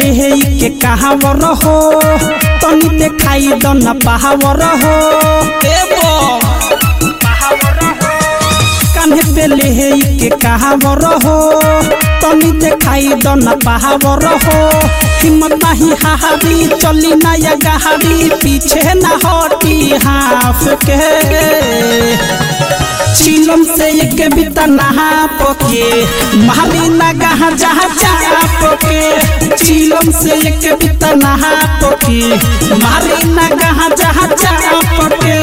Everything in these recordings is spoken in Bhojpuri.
ले के कहावर हो तनी देखाई दो न पावर हो कान्हे पे ले के कहावर हो तनी देखाई दो न पावर हो हिम्मत नहीं हारी चली ना या गहारी पीछे न हटी हाफ के चिलम से एक बिता नहा पके मारी ना गहा जहा चाप के चिलम से एक बिता नहा पके मारी ना गहा जहा चाप के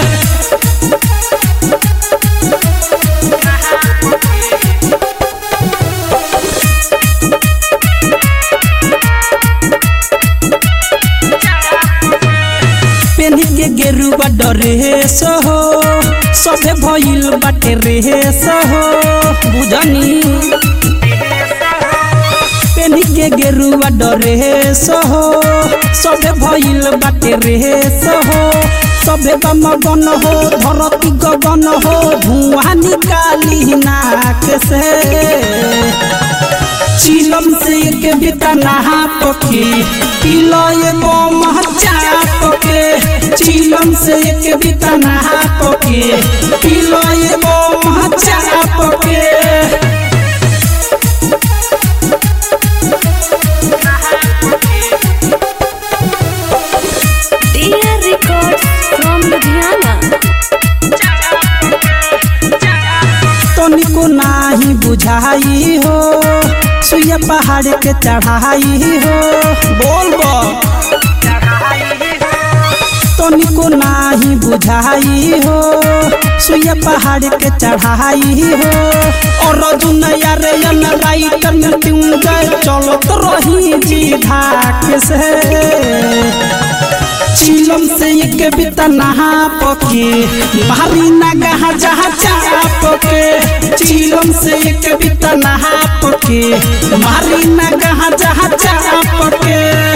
पेनी के गेरुआ डरेस हो सबे भइल बाटे रेस हो बुझनी पेनी के गेरुआ डरेस हो सबे भइल बाटे रेस हो सबे गमगन हो धरती गगन हो धुआं निकाली नाक से चिलम से एक बिता नहा पके पिलो एगो महचाप के चिलम से एक बिता नहा पके पिलो एगो महचाप के DR Records from Ludhiana। तनिको नाही बुझाई हो सुइया पहाड़ के चढ़ाई हो बोल तनिको नाही बुझाई हो सुइया पहाड़ के चढ़ाई हो और दुनिया रे राइटर में क्यों गए चलो तो रही जी धाक से चिलम से एक बिता नहा पके मारी ना गहा जहा चाप के चिलम से एक बिता नहा पके मारी ना गहा जहा चाप के।